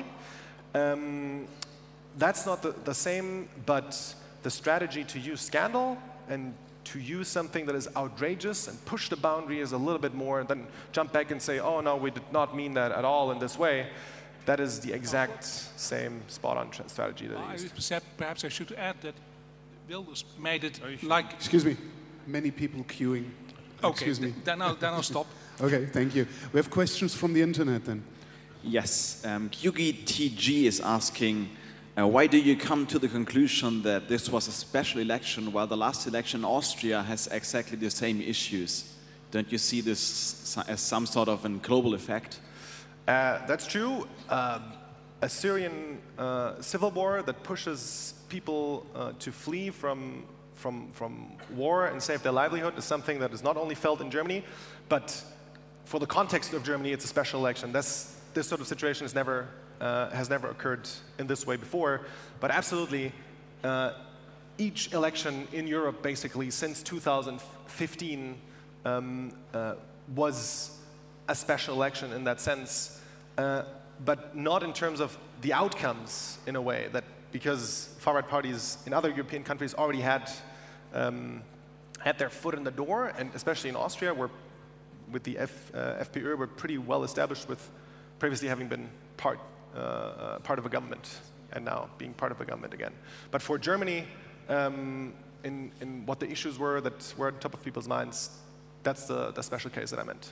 Um, that's not the, the same, but the strategy to use scandal and to use something that is outrageous and push the boundaries a little bit more and then jump back and say, oh no, we did not mean that at all in this way, that is the exact same spot-on strategy that he used. Perhaps I should add that Wilders made it like... Excuse me. Many people queuing. Okay, Excuse me. Then I'll, then I'll stop. Okay, thank you. We have questions from the internet then. Yes, um, Hugi T G is asking, uh, why do you come to the conclusion that this was a special election while the last election in Austria has exactly the same issues? Don't you see this as some sort of a global effect? Uh, that's true. Um, a Syrian uh, civil war that pushes people uh, to flee from From, from war and save their livelihood is something that is not only felt in Germany, but for the context of Germany, it's a special election. That's, this sort of situation has never, uh, has never occurred in this way before. But absolutely, uh, each election in Europe, basically, since two thousand fifteen, um, uh, was a special election in that sense, uh, but not in terms of the outcomes, in a way, that because far-right parties in other European countries already had um, had their foot in the door, and especially in Austria, where with the F, uh, F P Ö, we're pretty well established with previously having been part uh, uh, part of a government and now being part of a government again. But for Germany, um, in, in what the issues were that were at the top of people's minds, that's the, the special case that I meant.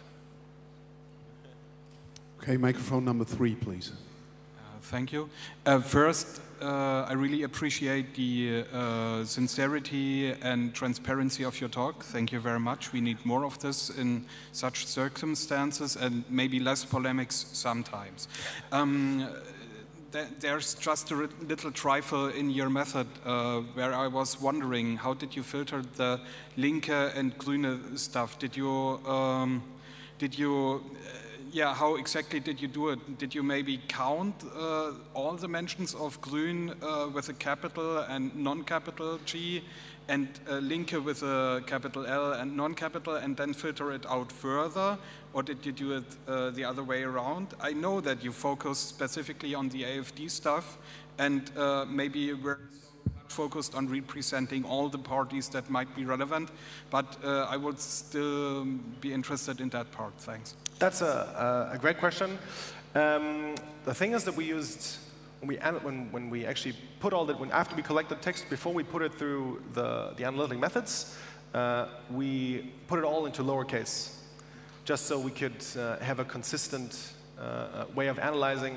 Okay, microphone number three, please. Uh, thank you. Uh, first, uh, I really appreciate the uh, sincerity and transparency of your talk. Thank you very much. We need more of this in such circumstances and maybe less polemics sometimes. Um, th there's just a little trifle in your method uh, where I was wondering, how did you filter the Linke and Grüne stuff? Did you, um, did you Yeah, how exactly did you do it? Did you maybe count uh, all the mentions of Grün uh, with a capital and non-capital G, and uh, Linke with a capital L and non-capital, and then filter it out further? Or did you do it uh, the other way around? I know that you focus specifically on the A F D stuff, and uh, maybe we're focused on representing all the parties that might be relevant, but uh, I would still be interested in that part. Thanks. That's a, a great question. Um, the thing is that we used, when we, when, when we actually put all that, when after we collected text, before we put it through the, the analytic methods, uh, we put it all into lowercase, just so we could uh, have a consistent uh, way of analyzing.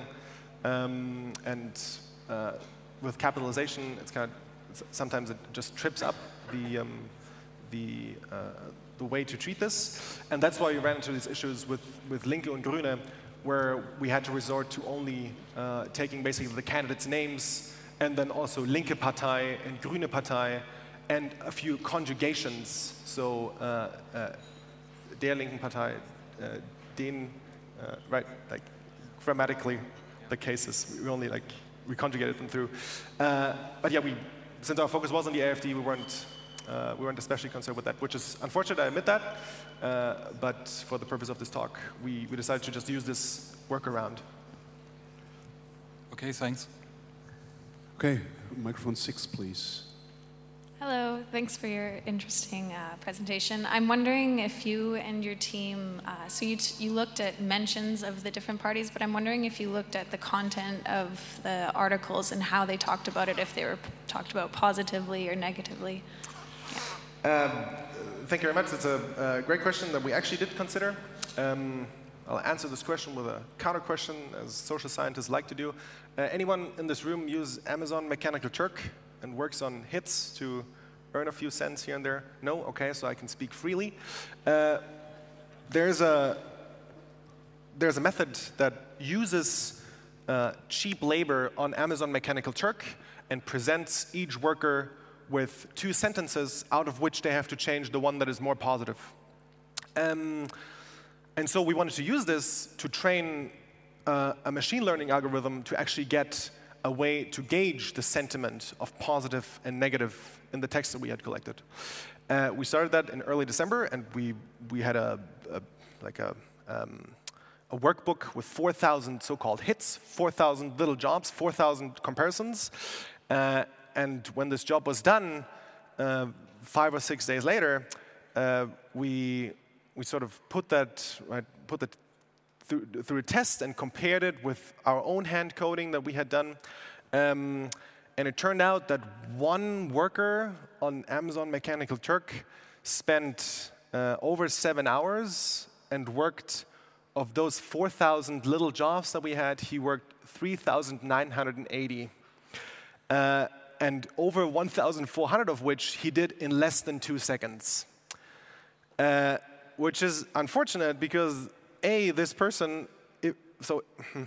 Um, and uh, with capitalization, it's kind of, it's, sometimes it just trips up the, um, the, uh, the way to treat this. And that's why we ran into these issues with, with Linke and Grüne, where we had to resort to only uh, taking basically the candidates' names, and then also Linke Partei and Grüne Partei, and a few conjugations. So, uh, uh, der Linken Partei, uh, den, uh, right, like grammatically, the cases, we only like, we conjugated them through. Uh, but yeah, we, since our focus was on the A F D, we weren't, Uh, we weren't especially concerned with that, which is unfortunate, I admit that, uh, but for the purpose of this talk, we, we decided to just use this workaround. Okay, thanks. Okay, microphone six, please. Hello, thanks for your interesting uh, presentation. I'm wondering if you and your team, uh, so you, t you looked at mentions of the different parties, but I'm wondering if you looked at the content of the articles and how they talked about it, if they were talked about positively or negatively. Yeah. Um, thank you very much. It's a, a great question that we actually did consider. Um, I'll answer this question with a counter question, as social scientists like to do. Uh, anyone in this room use Amazon Mechanical Turk and works on hits to earn a few cents here and there? No? Okay, so I can speak freely. Uh, there's, a, there's a method that uses uh, cheap labor on Amazon Mechanical Turk and presents each worker with two sentences out of which they have to change the one that is more positive. Um, and so we wanted to use this to train uh, a machine learning algorithm to actually get a way to gauge the sentiment of positive and negative in the text that we had collected. Uh, we started that in early December, and we we had a, a like a um, a workbook with four thousand so-called hits, four thousand little jobs, four thousand comparisons. Uh, and when this job was done, uh, five or six days later, uh, we we sort of put that right, put that. Through, through a test and compared it with our own hand coding that we had done. Um, and it turned out that one worker on Amazon Mechanical Turk spent uh, over seven hours and worked, of those four thousand little jobs that we had, he worked three thousand nine hundred eighty. Uh, and over one thousand four hundred of which he did in less than two seconds. Uh, which is unfortunate because A, this person, it, so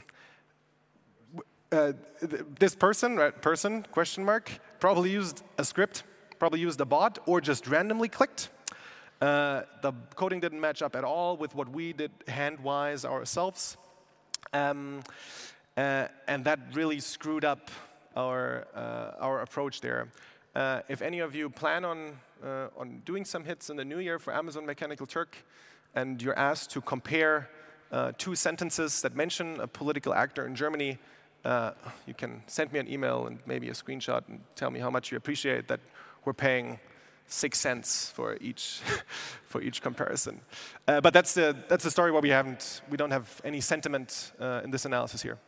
uh, this person, right, person, question mark, probably used a script, probably used a bot, or just randomly clicked. Uh, the coding didn't match up at all with what we did hand-wise ourselves. Um, uh, and that really screwed up our, uh, our approach there. Uh, if any of you plan on, uh, on doing some hits in the new year for Amazon Mechanical Turk, and you're asked to compare uh, two sentences that mention a political actor in Germany, uh, you can send me an email and maybe a screenshot and tell me how much you appreciate that we're paying six cents for each for each comparison. Uh, but that's the that's the story where we haven't we don't have any sentiment uh, in this analysis here.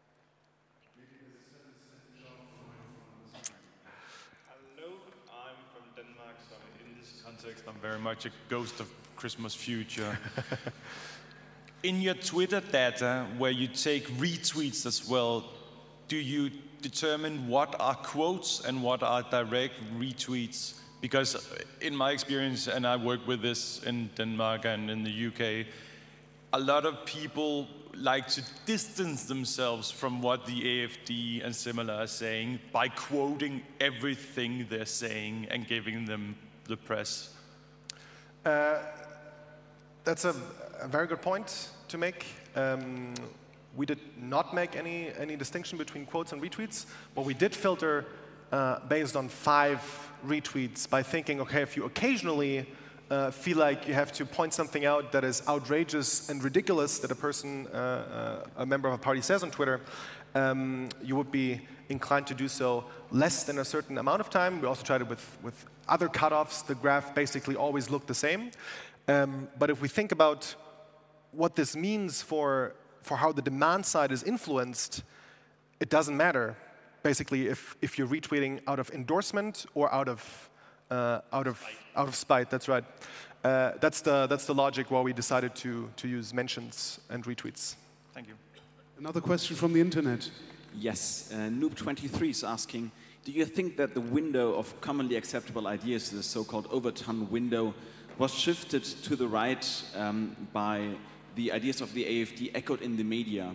Hello, I'm from Denmark, so in this context, I'm very much a ghost of Christmas future. In your Twitter data, where you take retweets as well, do you determine what are quotes and what are direct retweets? Because in my experience, and I work with this in Denmark and in the U K, a lot of people like to distance themselves from what the A F D and similar are saying by quoting everything they're saying and giving them the press. Uh, that's a, a very good point to make. Um, we did not make any, any distinction between quotes and retweets, but we did filter uh, based on five retweets by thinking, okay, if you occasionally uh, feel like you have to point something out that is outrageous and ridiculous that a person, uh, uh, a member of a party says on Twitter, um, you would be inclined to do so less than a certain amount of time. We also tried it with, with other cutoffs. The graph basically always looked the same. Um, but if we think about what this means for, for how the demand side is influenced, it doesn't matter, basically, if, if you're retweeting out of endorsement or out of, uh, out of, out of spite. That's right. Uh, that's, the, that's the logic why we decided to, to use mentions and retweets. Thank you. Another question from the internet. Yes, uh, Noob twenty-three is asking, do you think that the window of commonly acceptable ideas, the so-called Overton window, was shifted to the right um, by the ideas of the A F D echoed in the media?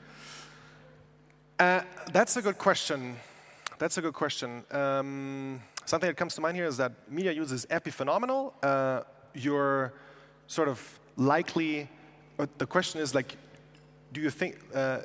Uh, that's a good question. That's a good question. Um, something that comes to mind here is that media uses epiphenomenal. Uh, you're sort of likely, uh, the question is like, do you think, uh,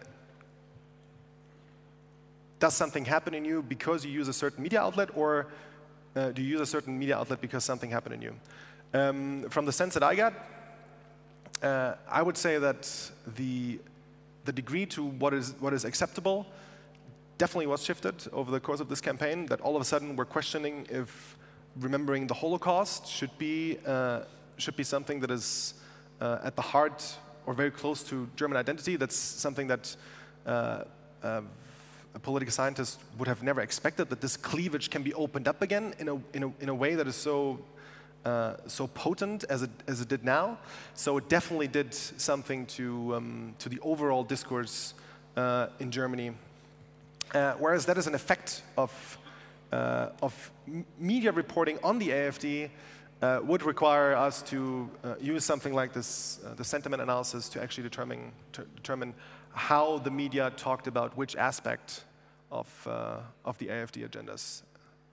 does something happen in you because you use a certain media outlet, or uh, do you use a certain media outlet because something happened in you? Um, from the sense that I got, uh, I would say that the the degree to what is what is acceptable definitely was shifted over the course of this campaign. That all of a sudden we're questioning if remembering the Holocaust should be, uh, should be something that is uh, at the heart or very close to German identity. That's something that uh, uh, a political scientist would have never expected, that this cleavage can be opened up again in a, in a, in a way that is so, uh, so potent as it, as it did now. So it definitely did something to, um, to the overall discourse uh, in Germany. Uh, whereas that is an effect of, uh, of media reporting on the A F D uh, would require us to uh, use something like this, uh, the sentiment analysis, to actually determine, to determine how the media talked about which aspect of, uh, of the A F D agendas.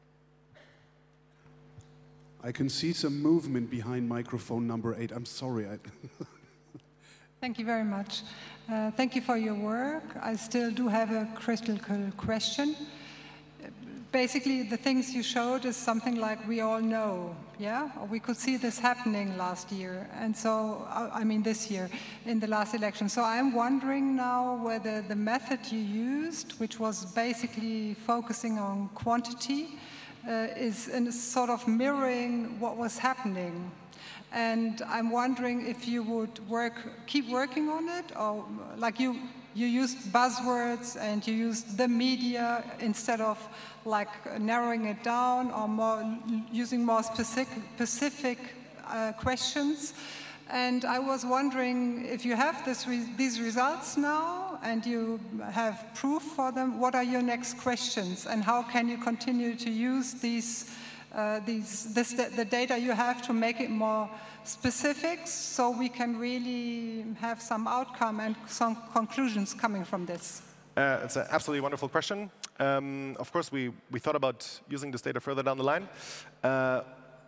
I can see some movement behind microphone number eight. I'm sorry. I Thank you very much. Uh, thank you for your work. I still do have a critical question. Basically, the things you showed is something like we all know, yeah? We could see this happening last year, and so, I mean this year, in the last election. So I'm wondering now whether the method you used, which was basically focusing on quantity, uh, is in sort of mirroring what was happening. And I'm wondering if you would work, keep working on it, or like you, you used buzzwords and you used the media instead of like narrowing it down, or more using more specific, specific uh, questions. And I was wondering if you have this re these results now and you have proof for them, what are your next questions and how can you continue to use these Uh, these, this, the data you have to make it more specific so we can really have some outcome and some conclusions coming from this? Uh, it's an absolutely wonderful question. Um, of course, we, we thought about using this data further down the line. Uh,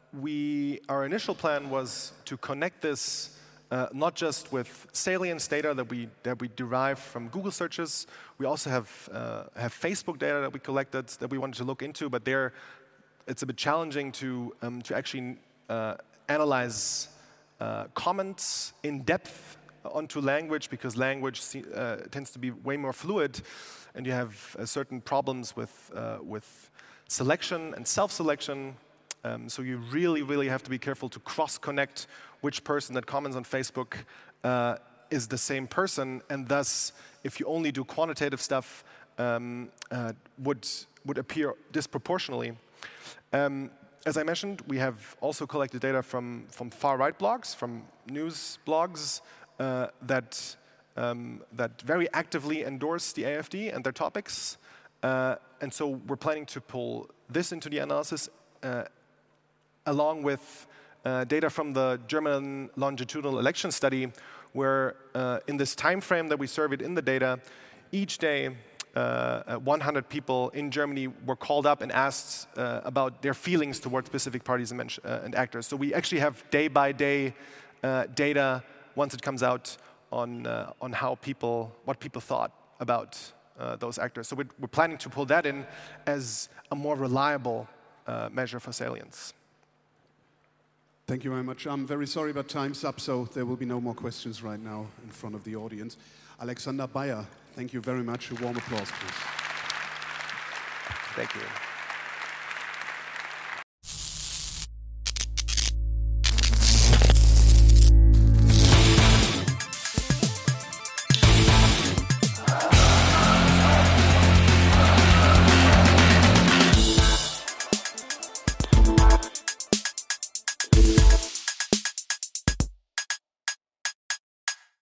we, our initial plan was to connect this uh, not just with salience data that we, that we derive from Google searches. We also have, uh, have Facebook data that we collected that we wanted to look into, but they're it's a bit challenging to, um, to actually uh, analyze uh, comments in depth onto language, because language uh, tends to be way more fluid, and you have uh, certain problems with, uh, with selection and self-selection. Um, so you really, really have to be careful to cross-connect which person that comments on Facebook uh, is the same person, and thus, if you only do quantitative stuff, um, uh, would, would appear disproportionately. Um, as I mentioned, we have also collected data from, from far-right blogs, from news blogs uh, that, um, that very actively endorse the A F D and their topics. Uh, and so we're planning to pull this into the analysis uh, along with uh, data from the German longitudinal election study, where uh, in this time frame that we surveyed in the data, each day Uh, one hundred people in Germany were called up and asked uh, about their feelings towards specific parties and, uh, and actors. So we actually have day-by-day uh, data once it comes out on, uh, on how people, what people thought about uh, those actors. So we're, we're planning to pull that in as a more reliable uh, measure for salience. Thank you very much. I'm very sorry, but time's up, so there will be no more questions right now in front of the audience. Alexander Beyer, thank you very much. A warm applause, please. Thank you.